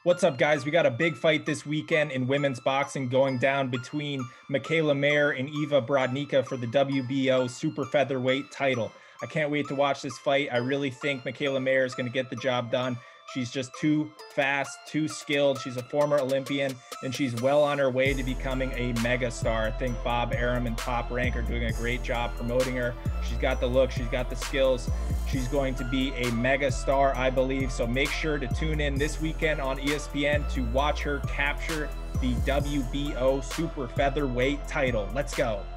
What's up, guys? We got a big fight this weekend in women's boxing going down between Mikaela Mayer and Eva Brodnicka for the WBO super featherweight title. I can't wait to watch this fight. I really think Mikaela Mayer is going to get the job done. She's just too fast, too skilled. She's a former Olympian, and she's well on her way to becoming a mega star. I think Bob Arum and Top Rank are doing a great job promoting her. She's got the look, she's got the skills. She's going to be a mega star, I believe. So make sure to tune in this weekend on ESPN to watch her capture the WBO super featherweight title. Let's go.